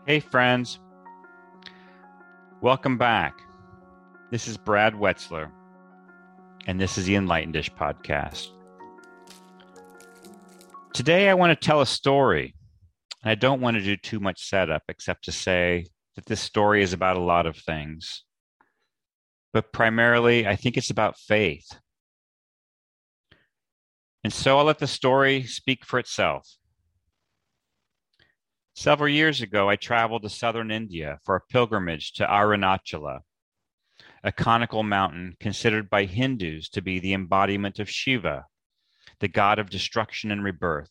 Hey, friends. Welcome back. This is Brad Wetzler, and this is the Enlightened Dish Podcast. Today, I want to tell a story, and I don't want to do too much setup except to say that this story is about a lot of things. But primarily, I think it's about faith. And so I'll let the story speak for itself. Several years ago, I traveled to southern India for a pilgrimage to Arunachala, a conical mountain considered by Hindus to be the embodiment of Shiva, the god of destruction and rebirth.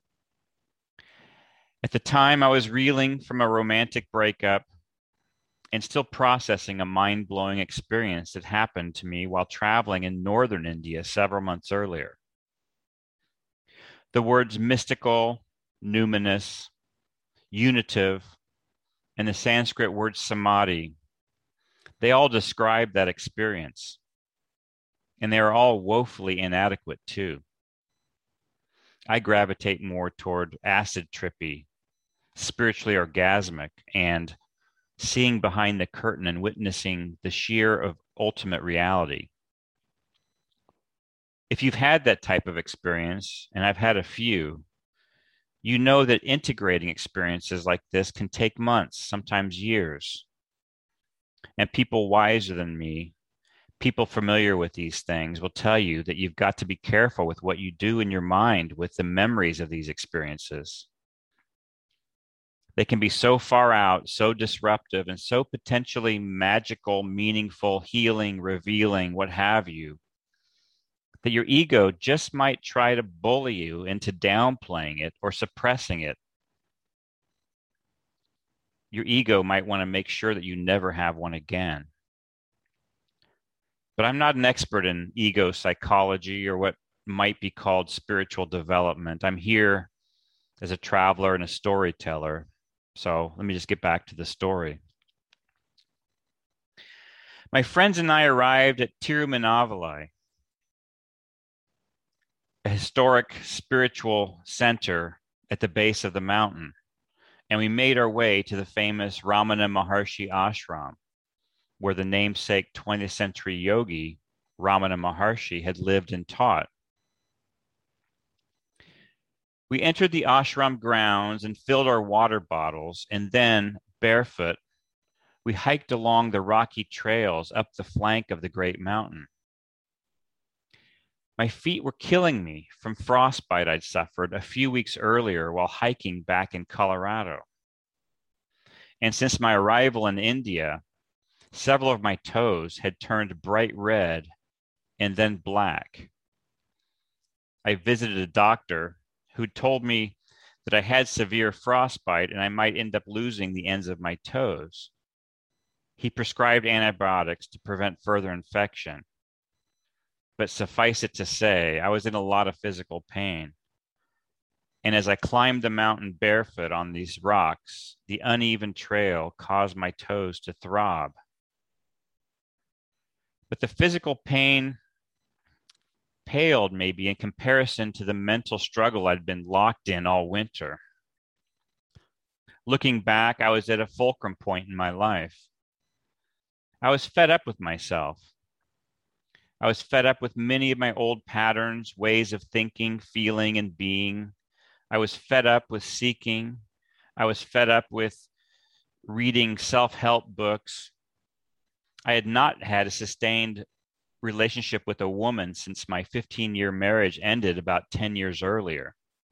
At the time, I was reeling from a romantic breakup and still processing a mind-blowing experience that happened to me while traveling in northern India several months earlier. The words mystical, numinous, unitive, and the Sanskrit word samadhi, they all describe that experience. And they are all woefully inadequate too. I gravitate more toward acid trippy, spiritually orgasmic, and seeing behind the curtain and witnessing the sheer of ultimate reality. If you've had that type of experience, and I've had a few, you know that integrating experiences like this can take months, sometimes years. And people wiser than me, people familiar with these things, will tell you that you've got to be careful with what you do in your mind with the memories of these experiences. They can be so far out, so disruptive, and so potentially magical, meaningful, healing, revealing, what have you, that your ego just might try to bully you into downplaying it or suppressing it. Your ego might want to make sure that you never have one again. But I'm not an expert in ego psychology or what might be called spiritual development. I'm here as a traveler and a storyteller. So let me just get back to the story. My friends and I arrived at Tirumannavalai, a historic spiritual center at the base of the mountain, and we made our way to the famous Ramana Maharshi ashram, where the namesake 20th century yogi, Ramana Maharshi, had lived and taught. We entered the ashram grounds and filled our water bottles, and then, barefoot, we hiked along the rocky trails up the flank of the great mountain. My feet were killing me from frostbite I'd suffered a few weeks earlier while hiking back in Colorado. And since my arrival in India, several of my toes had turned bright red and then black. I visited a doctor who told me that I had severe frostbite and I might end up losing the ends of my toes. He prescribed antibiotics to prevent further infection. But suffice it to say, I was in a lot of physical pain. And as I climbed the mountain barefoot on these rocks, the uneven trail caused my toes to throb. But the physical pain paled maybe in comparison to the mental struggle I'd been locked in all winter. Looking back, I was at a fulcrum point in my life. I was fed up with myself. I was fed up with many of my old patterns, ways of thinking, feeling, and being. I was fed up with seeking. I was fed up with reading self-help books. I had not had a sustained relationship with a woman since my 15-year marriage ended about 10 years earlier.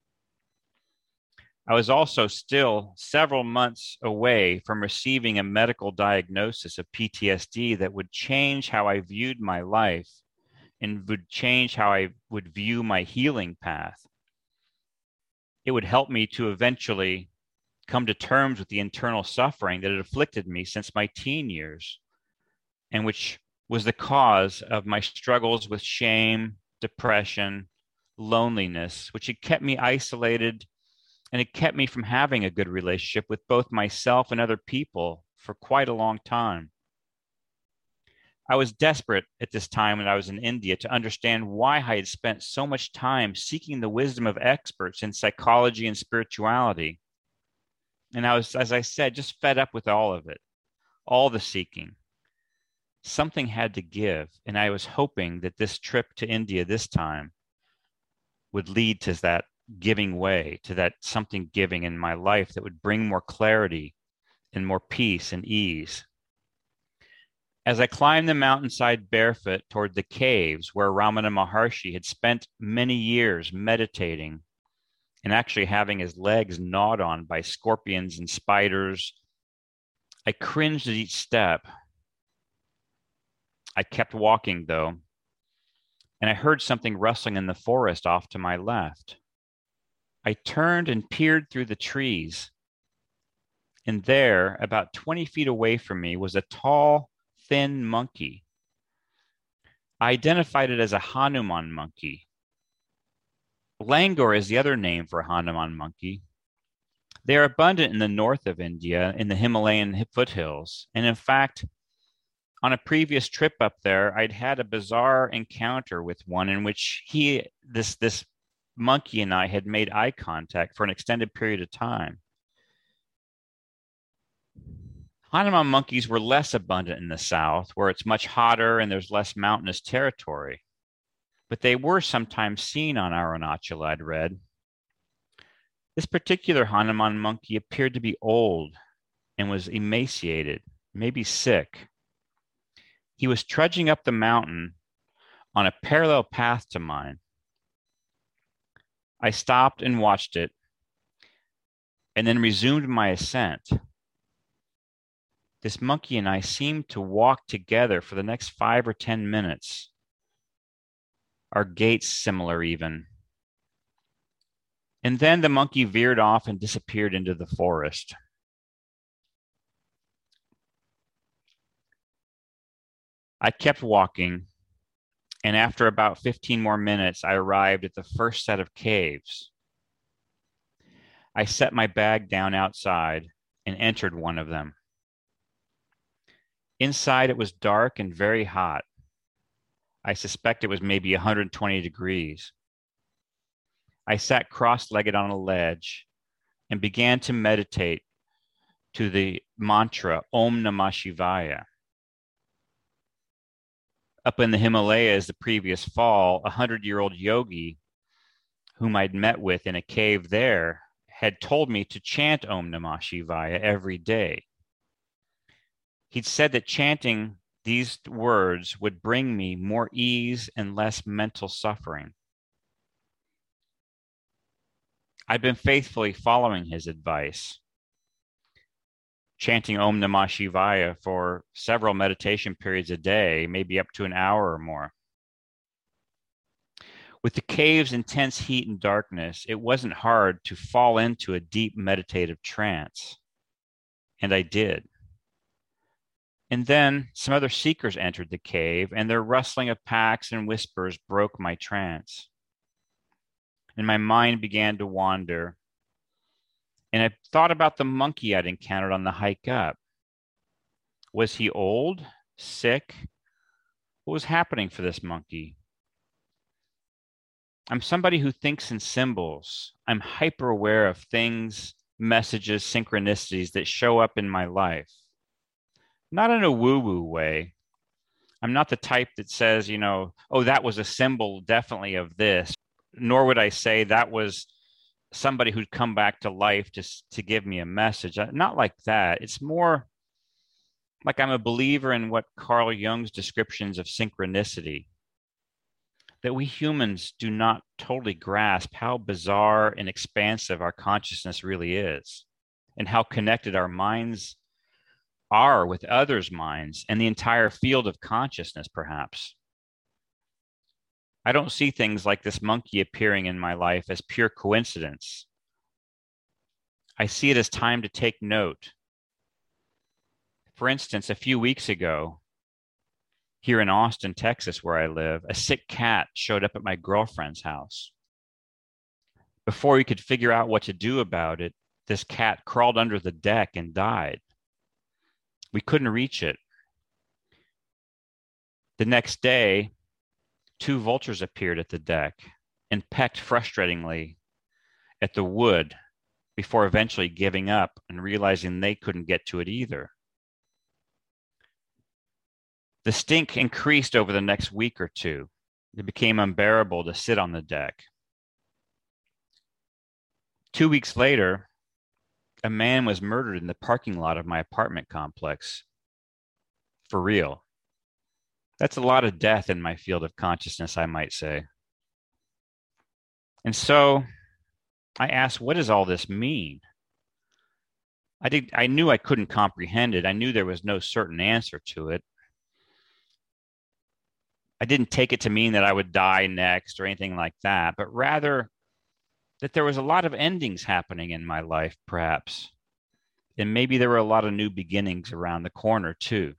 I was also still several months away from receiving a medical diagnosis of PTSD that would change how I viewed my life and would change how I would view my healing path. It would help me to eventually come to terms with the internal suffering that had afflicted me since my teen years, and which was the cause of my struggles with shame, depression, loneliness, which had kept me isolated, and it kept me from having a good relationship with both myself and other people for quite a long time. I was desperate at this time when I was in India to understand why I had spent so much time seeking the wisdom of experts in psychology and spirituality. And I was, as I said, just fed up with all of it, all the seeking. Something had to give. And I was hoping that this trip to India this time would lead to that giving way, to that something giving in my life that would bring more clarity and more peace and ease. As I climbed the mountainside barefoot toward the caves where Ramana Maharshi had spent many years meditating and actually having his legs gnawed on by scorpions and spiders, I cringed at each step. I kept walking, though, and I heard something rustling in the forest off to my left. I turned and peered through the trees, and there, about 20 feet away from me, was a tall, thin monkey. I identified it as a Hanuman monkey. Langur is the other name for a Hanuman monkey. They are abundant in the north of India, in the Himalayan foothills. And in fact, on a previous trip up there, I'd had a bizarre encounter with one in which this monkey and I had made eye contact for an extended period of time. Hanuman monkeys were less abundant in the south, where it's much hotter and there's less mountainous territory. But they were sometimes seen on Arunachala, I'd read. This particular Hanuman monkey appeared to be old and was emaciated, maybe sick. He was trudging up the mountain on a parallel path to mine. I stopped and watched it, and then resumed my ascent. This monkey and I seemed to walk together for the next 5 or 10 minutes. Our gaits similar even. And then the monkey veered off and disappeared into the forest. I kept walking, and after about 15 more minutes, I arrived at the first set of caves. I set my bag down outside and entered one of them. Inside, it was dark and very hot. I suspect it was maybe 120 degrees. I sat cross-legged on a ledge and began to meditate to the mantra Om Namah Shivaya. Up in the Himalayas the previous fall, a 100-year-old yogi whom I'd met with in a cave there had told me to chant Om Namah Shivaya every day. He'd said that chanting these words would bring me more ease and less mental suffering. I've been faithfully following his advice, chanting Om Namah Shivaya for several meditation periods a day, maybe up to an hour or more. With the cave's intense heat and darkness, it wasn't hard to fall into a deep meditative trance, and I did. And then some other seekers entered the cave, and their rustling of packs and whispers broke my trance. And my mind began to wander. And I thought about the monkey I'd encountered on the hike up. Was he old, sick? What was happening for this monkey? I'm somebody who thinks in symbols. I'm hyper aware of things, messages, synchronicities that show up in my life. Not in a woo-woo way. I'm not the type that says, oh, that was a symbol definitely of this. Nor would I say that was somebody who'd come back to life to give me a message. Not like that. It's more like I'm a believer in what Carl Jung's descriptions of synchronicity, that we humans do not totally grasp how bizarre and expansive our consciousness really is, and how connected our minds are with others' minds and the entire field of consciousness, perhaps. I don't see things like this monkey appearing in my life as pure coincidence. I see it as time to take note. For instance, a few weeks ago, here in Austin, Texas, where I live, a sick cat showed up at my girlfriend's house. Before we could figure out what to do about it, this cat crawled under the deck and died. We couldn't reach it. The next day, 2 vultures appeared at the deck and pecked frustratingly at the wood before eventually giving up and realizing they couldn't get to it either. The stink increased over the next week or two. It became unbearable to sit on the deck. 2 weeks later, a man was murdered in the parking lot of my apartment complex. For real. That's a lot of death in my field of consciousness, I might say. And so I asked, what does all this mean? I knew I couldn't comprehend it. I knew there was no certain answer to it. I didn't take it to mean that I would die next or anything like that, but rather that there was a lot of endings happening in my life, perhaps. And maybe there were a lot of new beginnings around the corner, too.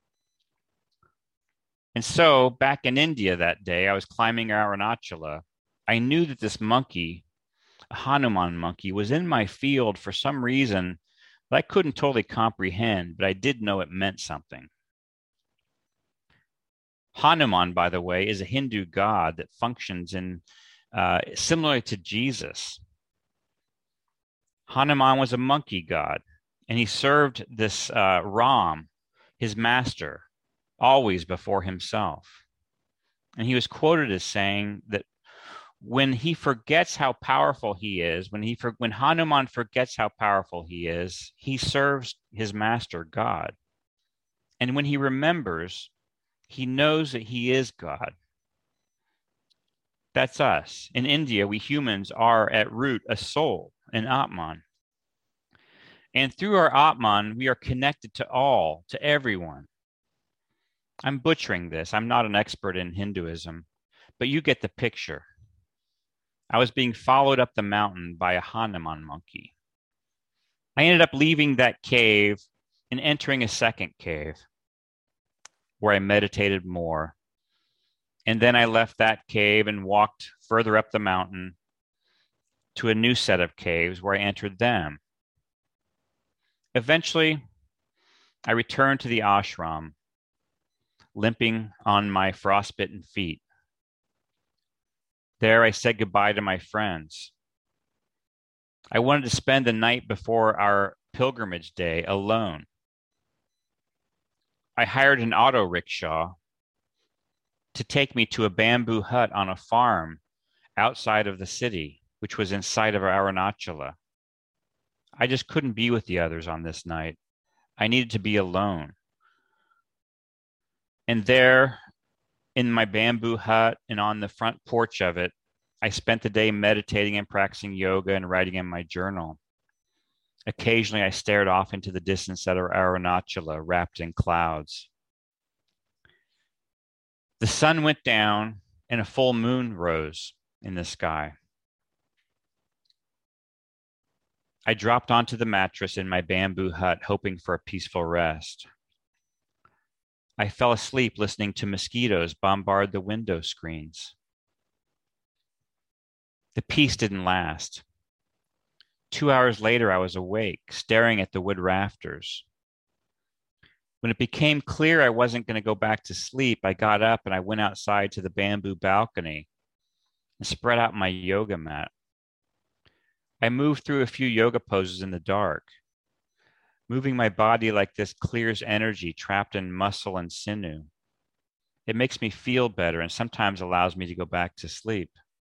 And so back in India that day, I was climbing Arunachala. I knew that this monkey, a Hanuman monkey, was in my field for some reason that I couldn't totally comprehend, but I did know it meant something. Hanuman, by the way, is a Hindu god that functions in similar to Jesus. Hanuman was a monkey god, and he served this Ram, his master, always before himself. And he was quoted as saying that when he forgets how powerful he is, when Hanuman forgets how powerful he is, he serves his master, God. And when he remembers, he knows that he is God. That's us. In India, we humans are at root a soul, an Atman. And through our Atman, we are connected to all, to everyone. I'm butchering this. I'm not an expert in Hinduism, but you get the picture. I was being followed up the mountain by a Hanuman monkey. I ended up leaving that cave and entering a second cave where I meditated more. And then I left that cave and walked further up the mountain to a new set of caves where I entered them. Eventually, I returned to the ashram, limping on my frostbitten feet. There, I said goodbye to my friends. I wanted to spend the night before our pilgrimage day alone. I hired an auto rickshaw to take me to a bamboo hut on a farm outside of the city, which was in sight of Arunachala. I just couldn't be with the others on this night. I needed to be alone. And there, in my bamboo hut and on the front porch of it, I spent the day meditating and practicing yoga and writing in my journal. Occasionally, I stared off into the distance at Arunachala, wrapped in clouds. The sun went down and a full moon rose in the sky. I dropped onto the mattress in my bamboo hut, hoping for a peaceful rest. I fell asleep listening to mosquitoes bombard the window screens. The peace didn't last. 2 hours later, I was awake, staring at the wood rafters. When it became clear I wasn't going to go back to sleep, I got up and I went outside to the bamboo balcony and spread out my yoga mat. I moved through a few yoga poses in the dark. Moving my body like this clears energy trapped in muscle and sinew. It makes me feel better and sometimes allows me to go back to sleep.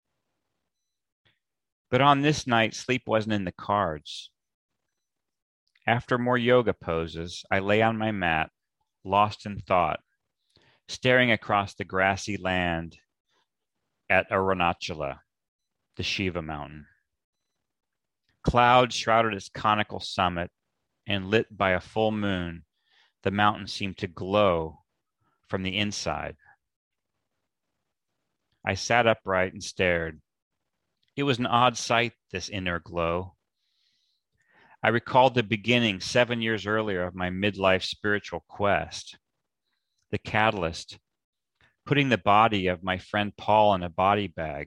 But on this night, sleep wasn't in the cards. After more yoga poses, I lay on my mat, lost in thought, staring across the grassy land at Arunachala, the Shiva mountain. Clouds shrouded its conical summit, and lit by a full moon, the mountain seemed to glow from the inside. I sat upright and stared. It was an odd sight, this inner glow. I recalled the beginning 7 years earlier of my midlife spiritual quest. The catalyst, putting the body of my friend Paul in a body bag.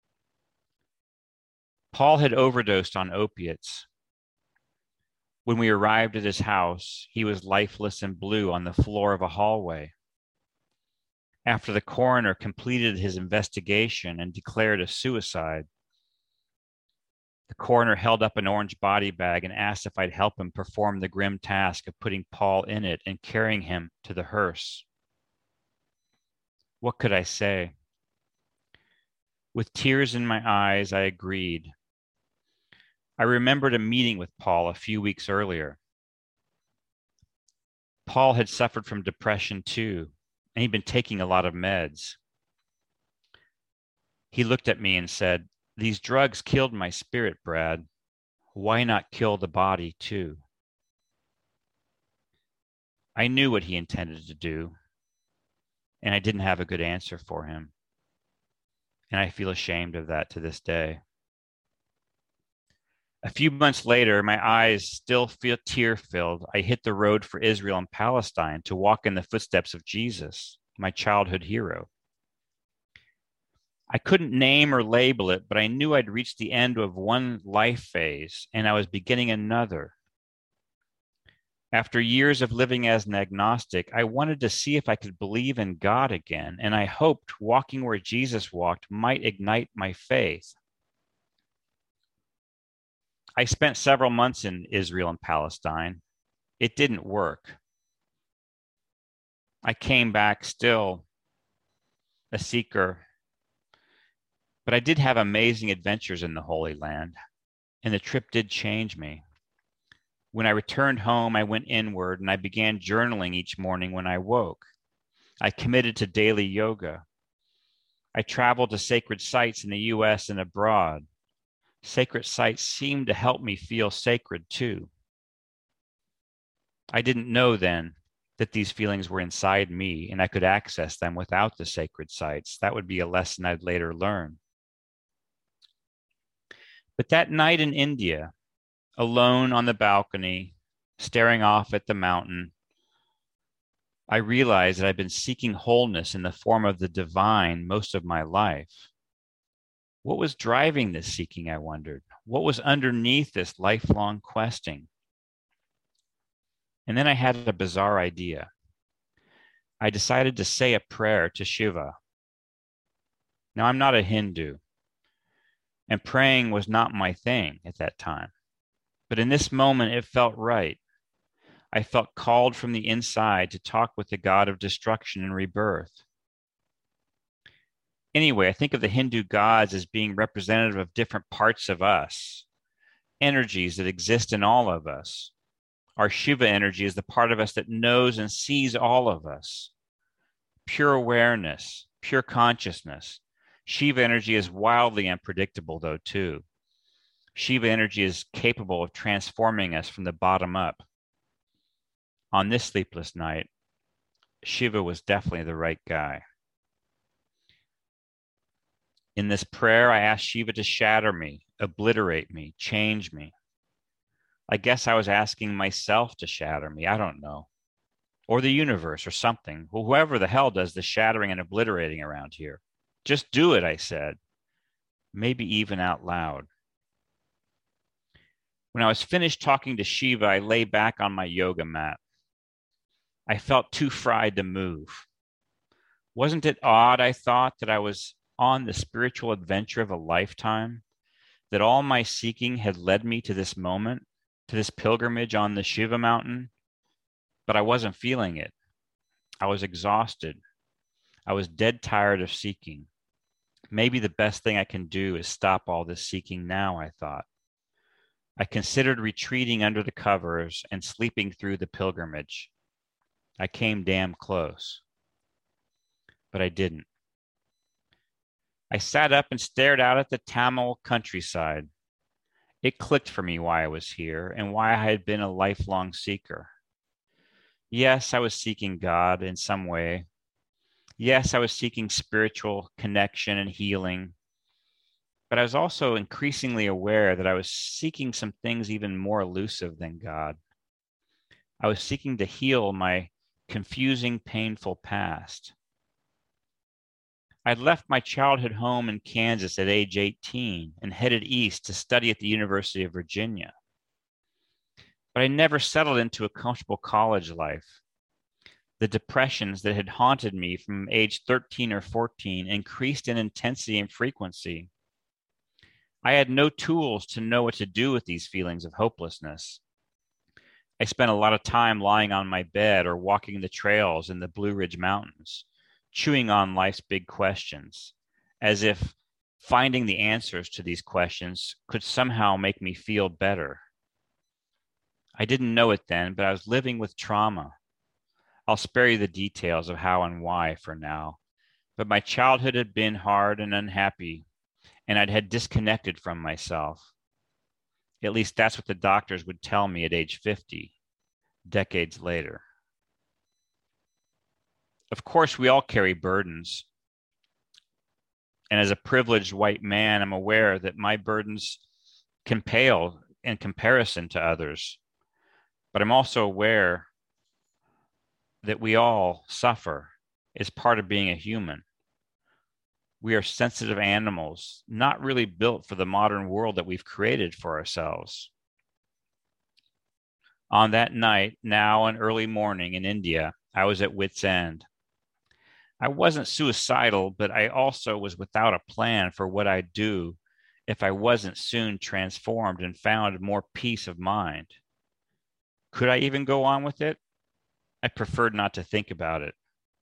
Paul had overdosed on opiates. When we arrived at his house, he was lifeless and blue on the floor of a hallway. After the coroner completed his investigation and declared a suicide, The coroner held up an orange body bag and asked if I'd help him perform the grim task of putting Paul in it and carrying him to the hearse. What could I say? With tears in my eyes, I agreed. I remembered a meeting with Paul a few weeks earlier. Paul had suffered from depression too, and he'd been taking a lot of meds. He looked at me and said, "These drugs killed my spirit, Brad. Why not kill the body too?" I knew what he intended to do, and I didn't have a good answer for him. And I feel ashamed of that to this day. A few months later, my eyes still feel tear-filled. I hit the road for Israel and Palestine to walk in the footsteps of Jesus, my childhood hero. I couldn't name or label it, but I knew I'd reached the end of one life phase and I was beginning another. After years of living as an agnostic, I wanted to see if I could believe in God again, and I hoped walking where Jesus walked might ignite my faith. I spent several months in Israel and Palestine. It didn't work. I came back still a seeker, but I did have amazing adventures in the Holy Land, and the trip did change me. When I returned home, I went inward and I began journaling each morning when I woke. I committed to daily yoga. I traveled to sacred sites in the US and abroad. Sacred sites seemed to help me feel sacred too. I didn't know then that these feelings were inside me and I could access them without the sacred sites. That would be a lesson I'd later learn. But that night in India, alone on the balcony, staring off at the mountain, I realized that I'd been seeking wholeness in the form of the divine most of my life. What was driving this seeking, I wondered? What was underneath this lifelong questing? And then I had a bizarre idea. I decided to say a prayer to Shiva. Now, I'm not a Hindu, and praying was not my thing at that time. But in this moment, it felt right. I felt called from the inside to talk with the God of destruction and rebirth. Anyway, I think of the Hindu gods as being representative of different parts of us, energies that exist in all of us. Our Shiva energy is the part of us that knows and sees all of us. Pure awareness, pure consciousness. Shiva energy is wildly unpredictable, though, too. Shiva energy is capable of transforming us from the bottom up. On this sleepless night, Shiva was definitely the right guy. In this prayer, I asked Shiva to shatter me, obliterate me, change me. I guess I was asking myself to shatter me. I don't know. Or the universe or something. Well, whoever the hell does the shattering and obliterating around here. Just do it, I said. Maybe even out loud. When I was finished talking to Shiva, I lay back on my yoga mat. I felt too fried to move. Wasn't it odd, I thought, that I was on the spiritual adventure of a lifetime? That all my seeking had led me to this moment, to this pilgrimage on the Shiva mountain? But I wasn't feeling it. I was exhausted. I was dead tired of seeking. Maybe the best thing I can do is stop all this seeking now, I thought. I considered retreating under the covers and sleeping through the pilgrimage. I came damn close, but I didn't. I sat up and stared out at the Tamil countryside. It clicked for me why I was here and why I had been a lifelong seeker. Yes, I was seeking God in some way. Yes, I was seeking spiritual connection and healing. But I was also increasingly aware that I was seeking some things even more elusive than God. I was seeking to heal my confusing, painful past. I'd left my childhood home in Kansas at age 18 and headed east to study at the University of Virginia. But I never settled into a comfortable college life. The depressions that had haunted me from age 13 or 14 increased in intensity and frequency. I had no tools to know what to do with these feelings of hopelessness. I spent a lot of time lying on my bed or walking the trails in the Blue Ridge Mountains, chewing on life's big questions, as if finding the answers to these questions could somehow make me feel better. I didn't know it then, but I was living with trauma. I'll spare you the details of how and why for now, but my childhood had been hard and unhappy, and I'd had disconnected from myself. At least that's what the doctors would tell me at age 50, decades later. Of course, we all carry burdens. And as a privileged white man, I'm aware that my burdens can pale in comparison to others. But I'm also aware that we all suffer as part of being a human. We are sensitive animals, not really built for the modern world that we've created for ourselves. On that night, now an early morning in India, I was at wit's end. I wasn't suicidal, but I also was without a plan for what I'd do if I wasn't soon transformed and found more peace of mind. Could I even go on with it? I preferred not to think about it.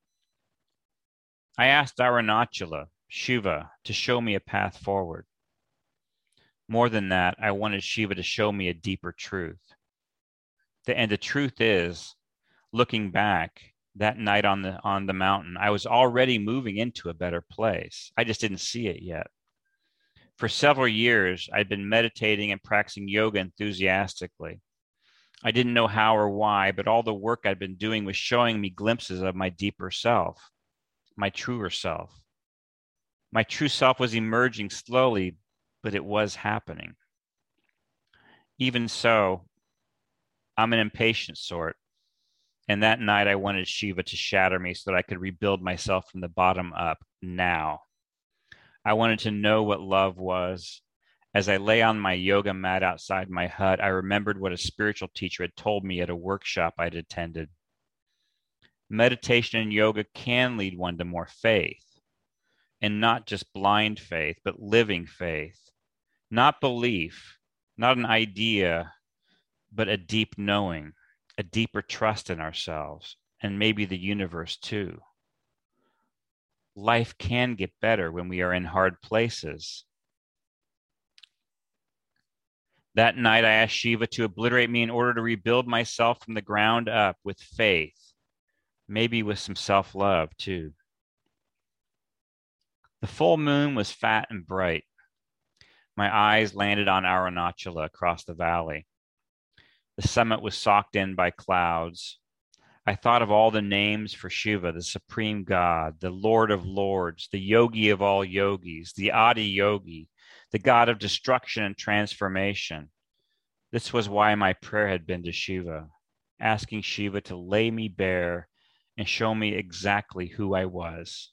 I asked Arunachala, Shiva, to show me a path forward. More than that, I wanted Shiva to show me a deeper truth. And the truth is, looking back, that night on the mountain, I was already moving into a better place. I just didn't see it yet. For several years, I'd been meditating and practicing yoga enthusiastically. I didn't know how or why, but all the work I'd been doing was showing me glimpses of my deeper self, my truer self. My true self was emerging slowly, but it was happening. Even so, I'm an impatient sort. And that night I wanted Shiva to shatter me so that I could rebuild myself from the bottom up now. I wanted to know what love was. As I lay on my yoga mat outside my hut, I remembered what a spiritual teacher had told me at a workshop I'd attended. Meditation and yoga can lead one to more faith, and not just blind faith, but living faith. Not belief, not an idea, but a deep knowing, a deeper trust in ourselves, and maybe the universe too. Life can get better when we are in hard places. That night, I asked Shiva to obliterate me in order to rebuild myself from the ground up with faith, maybe with some self-love too. The full moon was fat and bright. My eyes landed on Arunachala across the valley. The summit was socked in by clouds. I thought of all the names for Shiva, the supreme God, the Lord of Lords, the yogi of all yogis, the Adi Yogi, the God of destruction and transformation. This was why my prayer had been to Shiva, asking Shiva to lay me bare and show me exactly who I was.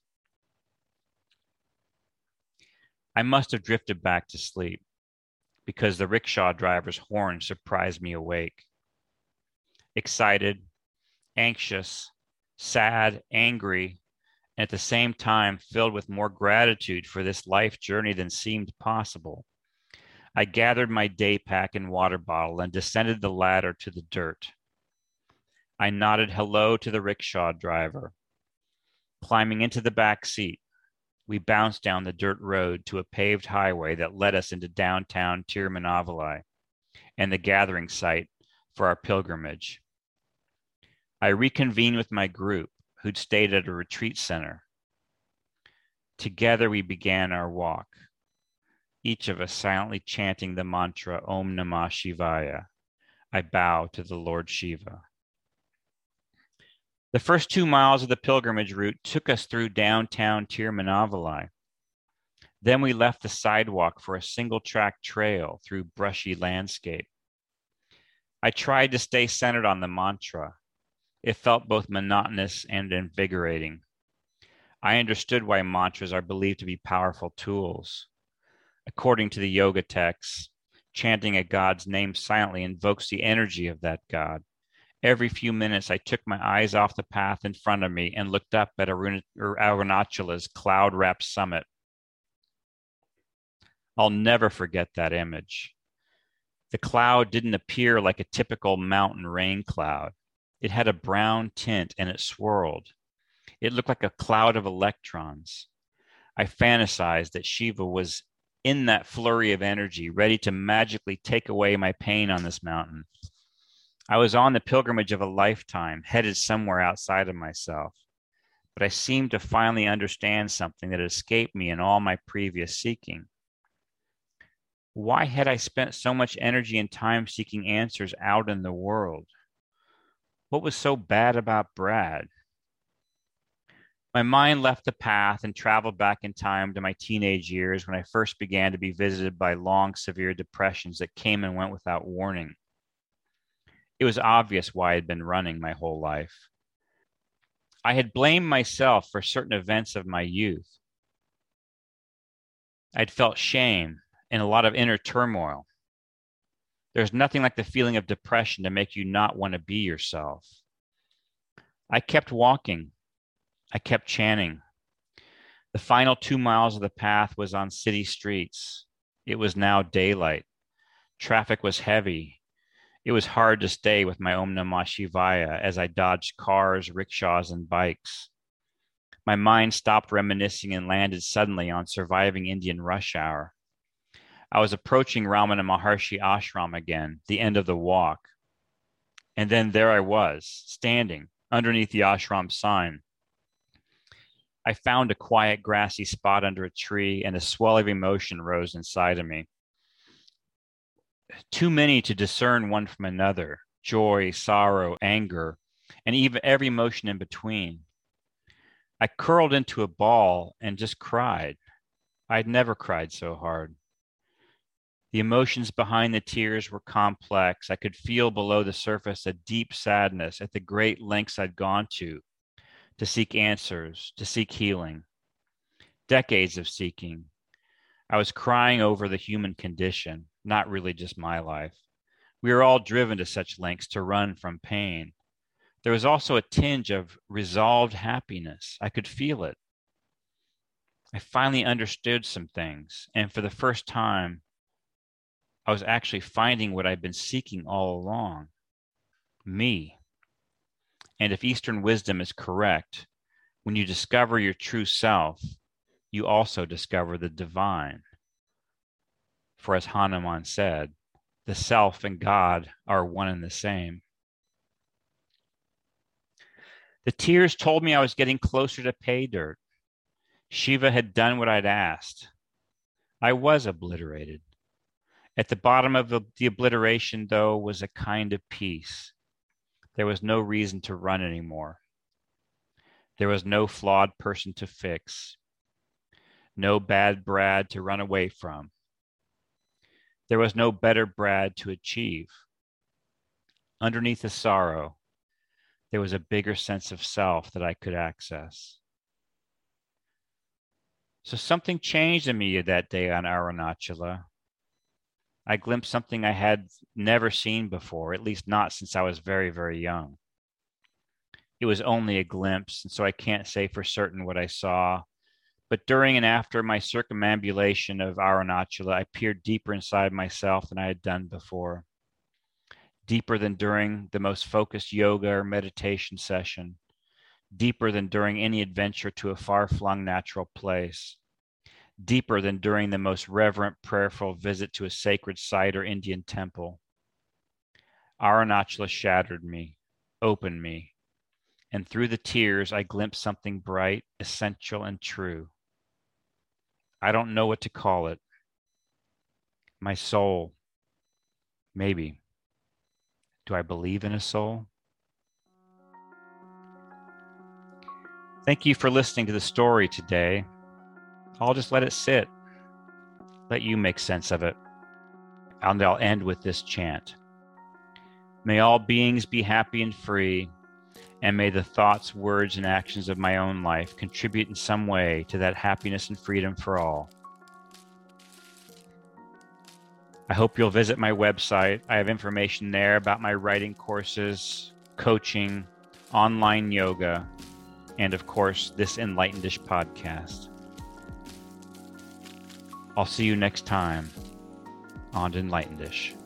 I must have drifted back to sleep because the rickshaw driver's horn surprised me awake. Excited, anxious, sad, angry, and at the same time filled with more gratitude for this life journey than seemed possible, I gathered my day pack and water bottle and descended the ladder to the dirt. I nodded hello to the rickshaw driver. Climbing into the back seat, we bounced down the dirt road to a paved highway that led us into downtown Tiruvannamalai and the gathering site for our pilgrimage. I reconvened with my group, who'd stayed at a retreat center. Together we began our walk, each of us silently chanting the mantra Om Namah Shivaya. I bow to the Lord Shiva. The first 2 miles of the pilgrimage route took us through downtown Tiruvannamalai. Then we left the sidewalk for a single-track trail through brushy landscape. I tried to stay centered on the mantra. It felt both monotonous and invigorating. I understood why mantras are believed to be powerful tools. According to the yoga texts, chanting a god's name silently invokes the energy of that god. Every few minutes, I took my eyes off the path in front of me and looked up at Arunachala's cloud-wrapped summit. I'll never forget that image. The cloud didn't appear like a typical mountain rain cloud. It had a brown tint and it swirled. It looked like a cloud of electrons. I fantasized that Shiva was in that flurry of energy, ready to magically take away my pain on this mountain. I was on the pilgrimage of a lifetime, headed somewhere outside of myself. But I seemed to finally understand something that escaped me in all my previous seeking. Why had I spent so much energy and time seeking answers out in the world? What was so bad about Brad? My mind left the path and traveled back in time to my teenage years when I first began to be visited by long, severe depressions that came and went without warning. It was obvious why I had been running my whole life. I had blamed myself for certain events of my youth. I'd felt shame and a lot of inner turmoil. There's nothing like the feeling of depression to make you not want to be yourself. I kept walking. I kept chanting. The final 2 miles of the path was on city streets. It was now daylight. Traffic was heavy. It was hard to stay with my Om Namah Shivaya as I dodged cars, rickshaws, and bikes. My mind stopped reminiscing and landed suddenly on surviving Indian rush hour. I was approaching Ramana Maharshi Ashram again, the end of the walk. And then there I was, standing underneath the ashram sign. I found a quiet, grassy spot under a tree, and a swell of emotion rose inside of me. Too many to discern one from another, joy, sorrow, anger, and even every emotion in between. I curled into a ball and just cried. I'd never cried so hard. The emotions behind the tears were complex. I could feel below the surface a deep sadness at the great lengths I'd gone to seek answers, to seek healing. Decades of seeking. I was crying over the human condition, not really just my life. We are all driven to such lengths to run from pain. There was also a tinge of resolved happiness. I could feel it. I finally understood some things, and for the first time, I was actually finding what I'd been seeking all along, me. And if Eastern wisdom is correct, when you discover your true self, you also discover the divine. For as Hanuman said, the self and God are one and the same. The tears told me I was getting closer to pay dirt. Shiva had done what I'd asked. I was obliterated. At the bottom of the obliteration, though, was a kind of peace. There was no reason to run anymore. There was no flawed person to fix. No bad Brad to run away from. There was no better Brad to achieve. Underneath the sorrow, there was a bigger sense of self that I could access. So something changed in me that day on Arunachala. I glimpsed something I had never seen before, at least not since I was very, very young. It was only a glimpse, and so I can't say for certain what I saw. But during and after my circumambulation of Arunachala, I peered deeper inside myself than I had done before. Deeper than during the most focused yoga or meditation session. Deeper than during any adventure to a far-flung natural place. Deeper than during the most reverent, prayerful visit to a sacred site or Indian temple. Arunachala shattered me, opened me, and through the tears, I glimpsed something bright, essential, and true. I don't know what to call it. My soul. Maybe. Do I believe in a soul? Thank you for listening to the story today. I'll just let it sit. Let you make sense of it. And I'll end with this chant. May all beings be happy and free, and may the thoughts, words, and actions of my own life contribute in some way to that happiness and freedom for all. I hope you'll visit my website. I have information there about my writing courses, coaching, online yoga, and of course, this Enlightenedish podcast. I'll see you next time on Enlightenish.